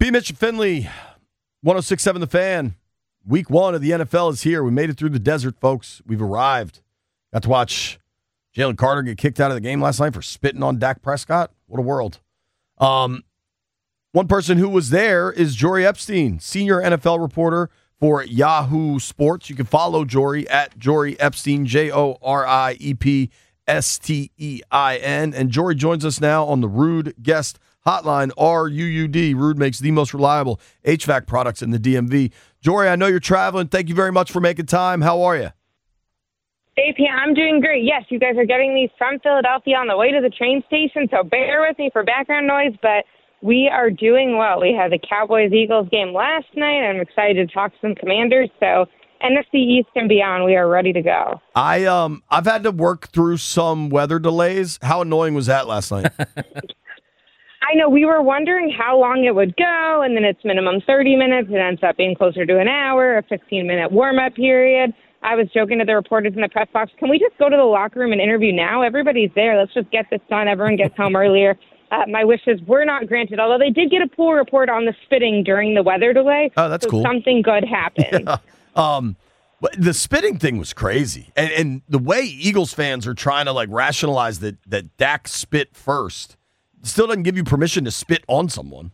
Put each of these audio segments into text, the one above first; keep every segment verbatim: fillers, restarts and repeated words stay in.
B. Mitch and Finley, one oh six point seven The Fan. Week one of the N F L is here. We made it through the desert, folks. We've arrived. Got to watch Jalen Carter get kicked out of the game last night for spitting on Dak Prescott. What a world. Um, one person who was there is Jory Epstein, senior N F L reporter for Yahoo Sports. You can follow Jory at Jory Epstein, J O R I E P S T E I N. And Jory joins us now on the Ruud Guest Hotline, R U U D. Ruud makes the most reliable H V A C products in the D M V. Jory, I know you're traveling. Thank you very much for making time. How are you? A P, I'm doing great. Yes, you guys are getting these from Philadelphia on the way to the train station, so bear with me for background noise, but we are doing well. We had the Cowboys-Eagles game last night. I'm excited to talk to some Commanders, so N F C East and beyond, we are ready to go. I, um, I've had to work through some weather delays. How annoying was that last night? I know, we were wondering how long it would go, and then it's minimum thirty minutes. It ends up being closer to an hour, a fifteen-minute warm-up period. I was joking to the reporters in the press box, can we just go to the locker room and interview now? Everybody's there. Let's just get this done. Everyone gets home earlier. Uh, my wishes were not granted, although they did get a pool report on the spitting during the weather delay. Oh, that's so cool. Something good happened. Yeah. Um, but the spitting thing was crazy. And, and the way Eagles fans are trying to, like, rationalize that, that Dak spit first still doesn't give you permission to spit on someone.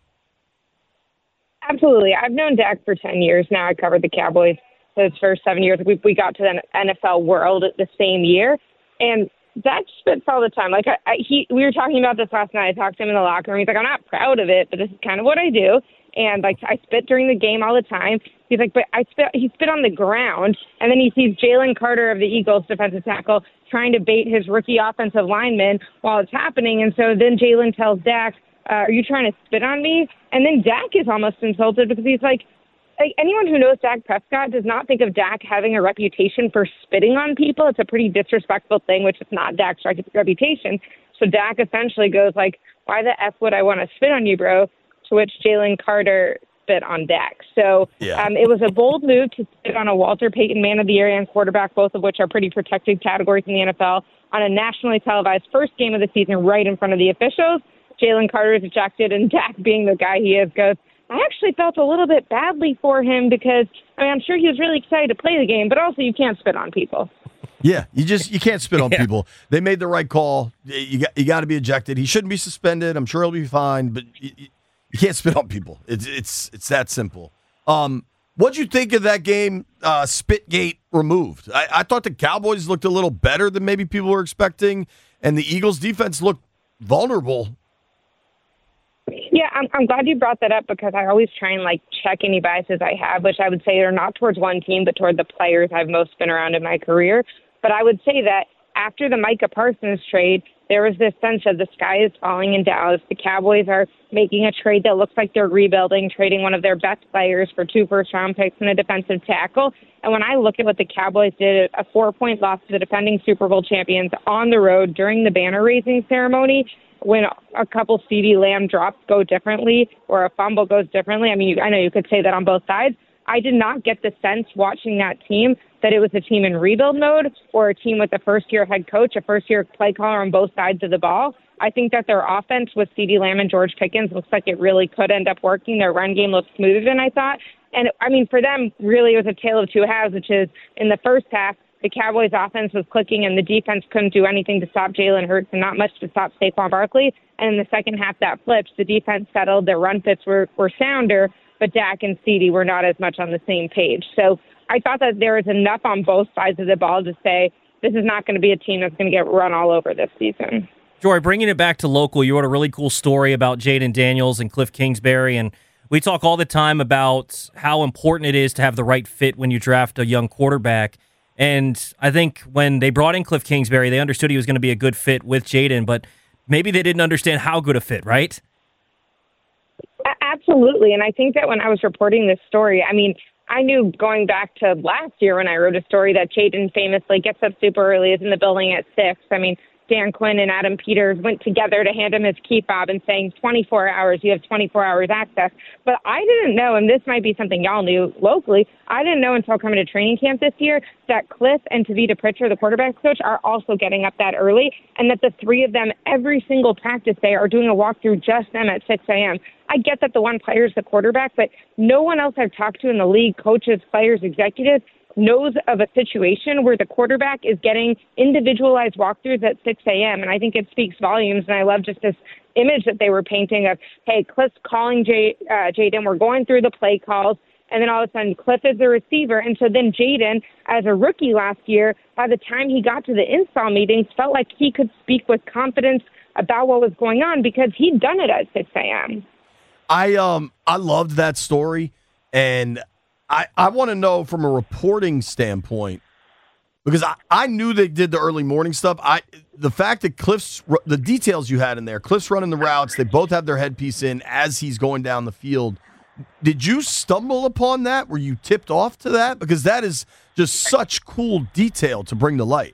Absolutely. I've known Dak for ten years now. I covered the Cowboys for his first seven years. We, we got to the N F L world the same year. And Dak spits all the time. Like, I, I, he, we were talking about this last night. I talked to him in the locker room. He's like, I'm not proud of it, but this is kind of what I do. And, like, I spit during the game all the time. He's like, but I spit, he spit on the ground. And then he sees Jalen Carter of the Eagles, defensive tackle, trying to bait his rookie offensive lineman while it's happening. And so then Jalen tells Dak, uh, are you trying to spit on me? And then Dak is almost insulted because he's like, like, anyone who knows Dak Prescott does not think of Dak having a reputation for spitting on people. It's a pretty disrespectful thing, which is not Dak's reputation. So Dak essentially goes like, why the F would I want to spit on you, bro? To which Jalen Carter spit on Dak. So yeah. um, it was a bold move to spit on a Walter Payton Man of the Year and quarterback, both of which are pretty protected categories in the N F L, on a nationally televised first game of the season right in front of the officials. Jalen Carter is ejected, and Dak, being the guy he is, goes, I actually felt a little bit badly for him because, I mean, I'm sure he was really excited to play the game, but also you can't spit on people. Yeah, you just you can't spit on yeah. people. They made the right call. You got you got to be ejected. He shouldn't be suspended. I'm sure he'll be fine, but you, you can't spit on people. It's it's it's that simple. Um, what'd you think of that game? Uh, Spitgate removed. I, I thought the Cowboys looked a little better than maybe people were expecting, and the Eagles' defense looked vulnerable. Yeah, I'm, I'm glad you brought that up because I always try and, like, check any biases I have, which I would say are not towards one team, but toward the players I've most been around in my career. But I would say that after the Micah Parsons trade, there was this sense of the sky is falling in Dallas. The Cowboys are making a trade that looks like they're rebuilding, trading one of their best players for two first-round picks and a defensive tackle. And when I look at what the Cowboys did, a four-point loss to the defending Super Bowl champions on the road during the banner-raising ceremony, when a couple CeeDee Lamb drops go differently or a fumble goes differently, I mean, you, I know you could say that on both sides. I did not get the sense watching that team that it was a team in rebuild mode or a team with a first-year head coach, a first-year play caller on both sides of the ball. I think that their offense with CeeDee Lamb and George Pickens looks like it really could end up working. Their run game looks smoother than I thought. And, I mean, for them, really it was a tale of two halves, which is in the first half, the Cowboys' offense was clicking and the defense couldn't do anything to stop Jalen Hurts and not much to stop Saquon Barkley. And in the second half, that flipped. The defense settled. Their run fits were, were sounder, but Dak and CeeDee were not as much on the same page. So I thought that there was enough on both sides of the ball to say this is not going to be a team that's going to get run all over this season. Jory, bringing it back to local, you wrote a really cool story about Jayden Daniels and Cliff Kingsbury, and we talk all the time about how important it is to have the right fit when you draft a young quarterback. And I think when they brought in Cliff Kingsbury, they understood he was going to be a good fit with Jayden, but maybe they didn't understand how good a fit, right? Absolutely. And I think that when I was reporting this story, I mean, I knew going back to last year when I wrote a story that Jayden famously gets up super early, is in the building at six. I mean, Dan Quinn and Adam Peters went together to hand him his key fob and saying twenty-four hours, you have twenty-four hours access. But I didn't know, and this might be something y'all knew locally, I didn't know until coming to training camp this year that Cliff and Tavita Pritchard, the quarterback coach, are also getting up that early, and that the three of them every single practice day are doing a walkthrough just them at six a.m. I get that the one player is the quarterback, but no one else I've talked to in the league, coaches, players, executives, knows of a situation where the quarterback is getting individualized walkthroughs at six a.m. And I think it speaks volumes. And I love just this image that they were painting of, hey, Cliff's calling Jay, uh, Jaden. We're going through the play calls. And then all of a sudden, Cliff is the receiver. And so then Jaden, as a rookie last year, by the time he got to the install meetings, felt like he could speak with confidence about what was going on because he'd done it at six a.m. I um I loved that story, and I, I want to know from a reporting standpoint, because I, I knew they did the early morning stuff. I the fact that Cliff's, the details you had in there, Cliff's running the routes, they both have their headpiece in as he's going down the field. Did you stumble upon that? Were you tipped off to that? Because that is just such cool detail to bring to light.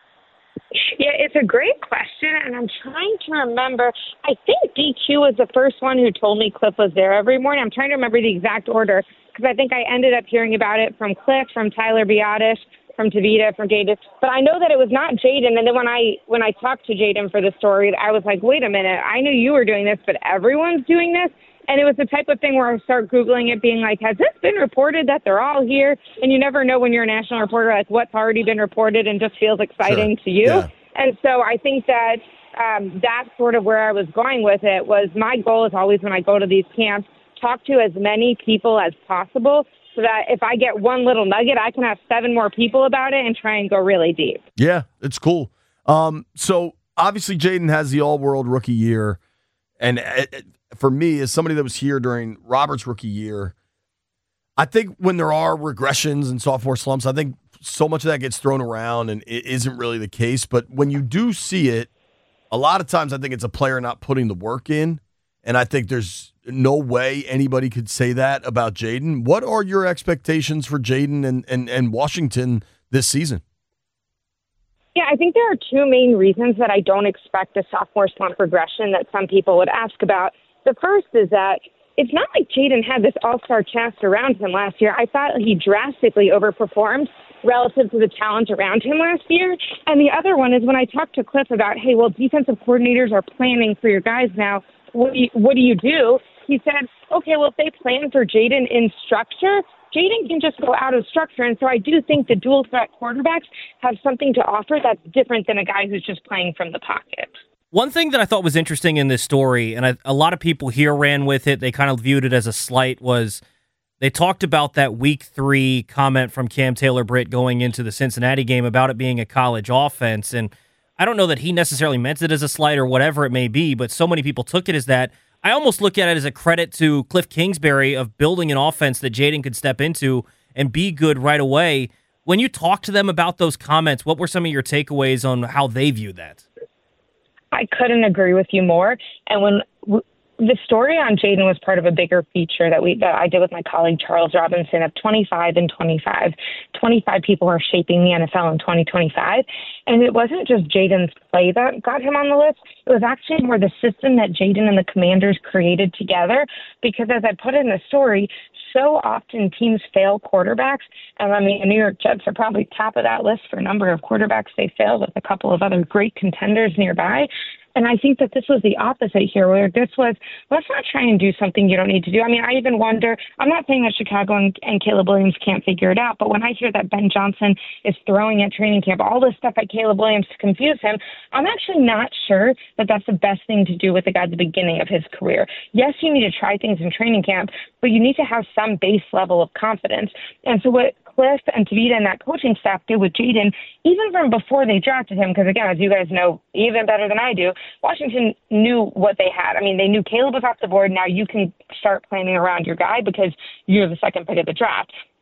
Yeah, it's a great question, and I'm trying to remember. I think D Q was the first one who told me Cliff was there every morning. I'm trying to remember the exact order because I think I ended up hearing about it from Cliff, from Tyler Biotish, from Tavita, from Jaden. But I know that it was not Jaden. And then when I when I talked to Jaden for the story, I was like, wait a minute, I knew you were doing this, but everyone's doing this. And it was the type of thing where I start Googling it, being like, has this been reported that they're all here? And you never know when you're a national reporter, like what's already been reported and just feels exciting Sure. to you. Yeah. And so I think that um, that's sort of where I was going with it. Was my goal is always when I go to these camps, talk to as many people as possible so that if I get one little nugget, I can have seven more people about it and try and go really deep. Yeah, it's cool. Um, so obviously Jaden has the all-world rookie year. And it, it, for me, as somebody that was here during Robert's rookie year, I think when there are regressions and sophomore slumps, I think so much of that gets thrown around and it isn't really the case. But when you do see it, a lot of times I think it's a player not putting the work in. And I think there's no way anybody could say that about Jaden. What are your expectations for Jaden and, and, and Washington this season? Yeah, I think there are two main reasons that I don't expect a sophomore slump regression that some people would ask about. The first is that it's not like Jaden had this all-star cast around him last year. I thought he drastically overperformed relative to the talent around him last year. And the other one is when I talked to Cliff about, hey, well, defensive coordinators are planning for your guys now. What do you, what do you do? He said, okay, well, if they plan for Jaden in structure, Jaden can just go out of structure. And so I do think the dual threat quarterbacks have something to offer that's different than a guy who's just playing from the pocket. One thing that I thought was interesting in this story, and I, a lot of people here ran with it, they kind of viewed it as a slight, was they talked about that week three comment from Cam Taylor-Britt going into the Cincinnati game about it being a college offense. And I don't know that he necessarily meant it as a slight or whatever it may be, but so many people took it as that. I almost look at it as a credit to Cliff Kingsbury of building an offense that Jaden could step into and be good right away. When you talk to them about those comments, what were some of your takeaways on how they view that? I couldn't agree with you more. And when w- the story on Jaden was part of a bigger feature that we that I did with my colleague Charles Robinson of twenty-five and twenty-five. twenty-five people are shaping the N F L in twenty twenty-five. And it wasn't just Jaden's play that got him on the list. It was actually more the system that Jaden and the Commanders created together. Because as I put in the story, so often teams fail quarterbacks. And I mean, the New York Jets are probably top of that list for a number of quarterbacks they failed with a couple of other great contenders nearby. And I think that this was the opposite here, where this was, let's not try and do something you don't need to do. I mean, I even wonder, I'm not saying that Chicago and, and Caleb Williams can't figure it out, but when I hear that Ben Johnson is throwing at training camp all this stuff at Caleb Williams to confuse him, I'm actually not sure that that's the best thing to do with the guy at the beginning of his career. Yes, you need to try things in training camp, but you need to have some base level of confidence. And so what Cliff and Tavita and that coaching staff did with Jaden, even from before they drafted him, because again, as you guys know even better than I do, Washington knew what they had. I mean, they knew Caleb was off the board. Now you can start planning around your guy because you're the second pick of the draft.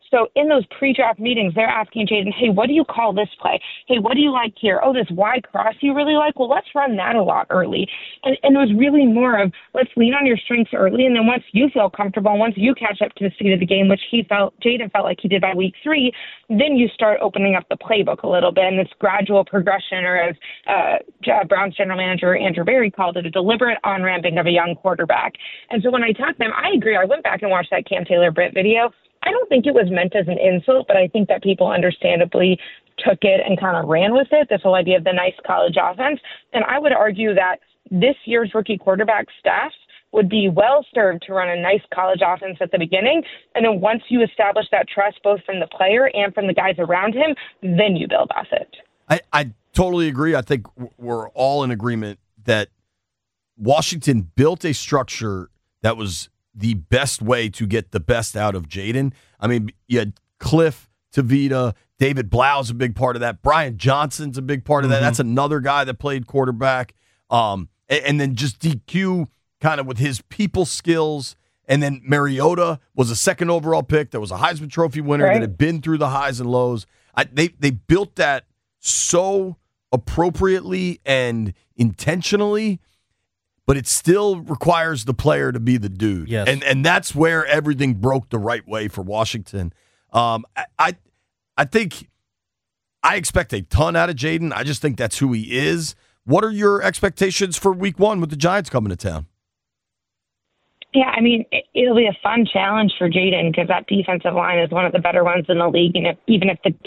So in those pre-draft meetings, they're asking Jayden, hey, what do you call this play? Hey, what do you like here? Oh, this Y cross you really like? Well, let's run that a lot early. And, and it was really more of let's lean on your strengths early, and then once you feel comfortable, once you catch up to the speed of the game, which he felt, Jayden felt like he did by week three, then you start opening up the playbook a little bit, and this gradual progression, or as uh, Browns general manager Andrew Berry called it, a deliberate on-ramping of a young quarterback. And so when I talked to them, I agree. I went back and watched that Cam Taylor-Britt video. I don't think it was meant as an insult, but I think that people understandably took it and kind of ran with it, this whole idea of the nice college offense. And I would argue that this year's rookie quarterback staff would be well served to run a nice college offense at the beginning. And then once you establish that trust, both from the player and from the guys around him, then you build off it. I, I totally agree. I think we're all in agreement that Washington built a structure that was the best way to get the best out of Jayden. I mean, you had Cliff, Tavita, David Blau's a big part of that. Brian Johnson's a big part of that. Mm-hmm. That's another guy that played quarterback. Um, and, and then just D Q kind of with his people skills. And then Mariota was a second overall pick that was a Heisman Trophy winner right. that had been through the highs and lows. I, they they built that so appropriately and intentionally, but it still requires the player to be the dude. Yes. And and that's where everything broke the right way for Washington. Um, I, I I think I expect a ton out of Jayden. I just think that's who he is. What are your expectations for week one with the Giants coming to town? Yeah, I mean, it, it'll be a fun challenge for Jayden because that defensive line is one of the better ones in the league. And if, even if the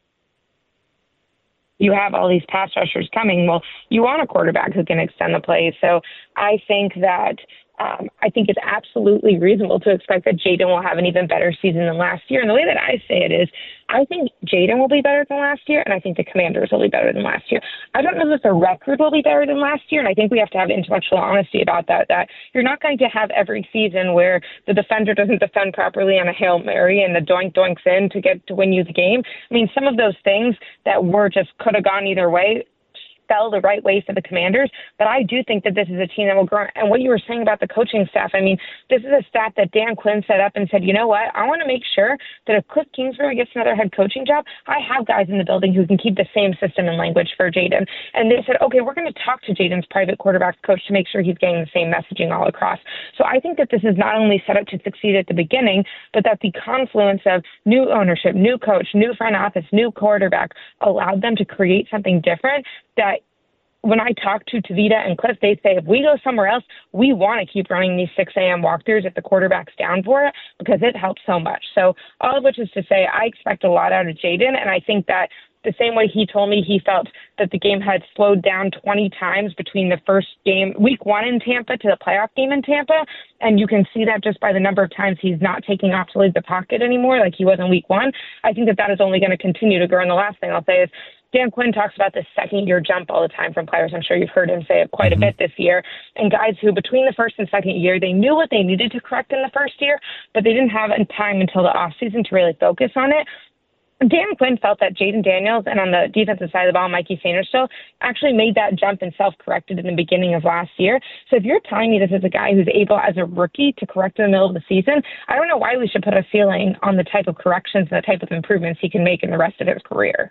you have all these pass rushers coming, well, you want a quarterback who can extend the play. So I think that um, I think it's absolutely reasonable to expect that Jayden will have an even better season than last year. And the way that I say it is, I think Jayden will be better than last year, and I think the Commanders will be better than last year. I don't know that the record will be better than last year, and I think we have to have intellectual honesty about that, that you're not going to have every season where the defender doesn't defend properly on a Hail Mary and the doink doinks in to get to win you the game. I mean, some of those things that were just could have gone either way fell the right way for the Commanders, but I do think that this is a team that will grow. And what you were saying about the coaching staff, I mean, this is a staff that Dan Quinn set up and said, you know what, I want to make sure that if Cliff Kingsbury gets another head coaching job, I have guys in the building who can keep the same system and language for Jayden. And they said, okay, we're going to talk to Jayden's private quarterback coach to make sure he's getting the same messaging all across. So I think that this is not only set up to succeed at the beginning, but that the confluence of new ownership, new coach, new front office, new quarterback allowed them to create something different that when I talk to Tavita and Cliff, they say, if we go somewhere else, we want to keep running these six a.m. walkthroughs if the quarterback's down for it because it helps so much. So all of which is to say I expect a lot out of Jayden, and I think that the same way he told me he felt that the game had slowed down twenty times between the first game, week one in Tampa, to the playoff game in Tampa, and you can see that just by the number of times he's not taking off to leave the pocket anymore like he was in week one. I think that that is only going to continue to grow. And the last thing I'll say is Dan Quinn talks about the second-year jump all the time from players. I'm sure you've heard him say it quite mm-hmm. a bit this year. And guys who, between the first and second year, they knew what they needed to correct in the first year, but they didn't have time until the offseason to really focus on it. Dan Quinn felt that Jayden Daniels and on the defensive side of the ball, Mikey Sainristil, actually made that jump and self-corrected in the beginning of last year. So if you're telling me this is a guy who's able as a rookie to correct in the middle of the season, I don't know why we should put a ceiling on the type of corrections and the type of improvements he can make in the rest of his career.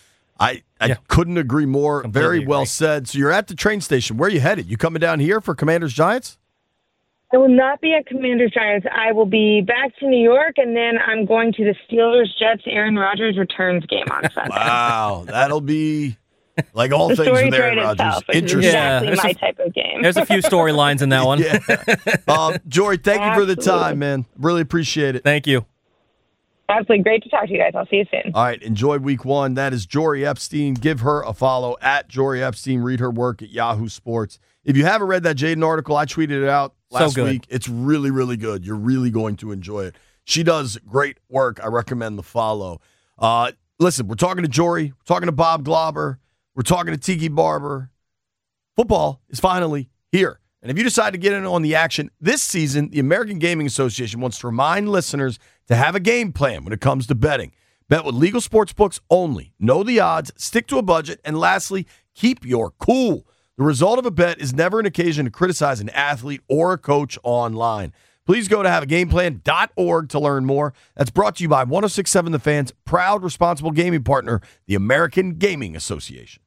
I, I yeah. couldn't agree more. Completely Very well agree. said. So you're at the train station. Where are you headed? You coming down here for Commanders Giants? I will not be at Commanders Giants. I will be back to New York, and then I'm going to the Steelers Jets Aaron Rodgers returns game on Sunday. Wow, that'll be like all things with Aaron Rodgers. Interesting. Exactly yeah, my a, type of game. There's a few storylines in that one. yeah. um, Jory, thank Absolutely. you for the time, man. Really appreciate it. Thank you. Absolutely. Great to talk to you guys. I'll see you soon. All right. Enjoy week one. That is Jory Epstein. Give her a follow at Jory Epstein. Read her work at Yahoo Sports. If you haven't read that Jayden article, I tweeted it out last so week. It's really, really good. You're really going to enjoy it. She does great work. I recommend the follow. Uh, listen, we're talking to Jory. We're talking to Bob Glauber. We're talking to Tiki Barber. Football is finally here. And if you decide to get in on the action this season, the American Gaming Association wants to remind listeners to have a game plan when it comes to betting. Bet with legal sports books only. Know the odds, stick to a budget, and lastly, keep your cool. The result of a bet is never an occasion to criticize an athlete or a coach online. Please go to have a game plan dot org to learn more. That's brought to you by ten sixty-seven The Fan's proud responsible gaming partner, the American Gaming Association.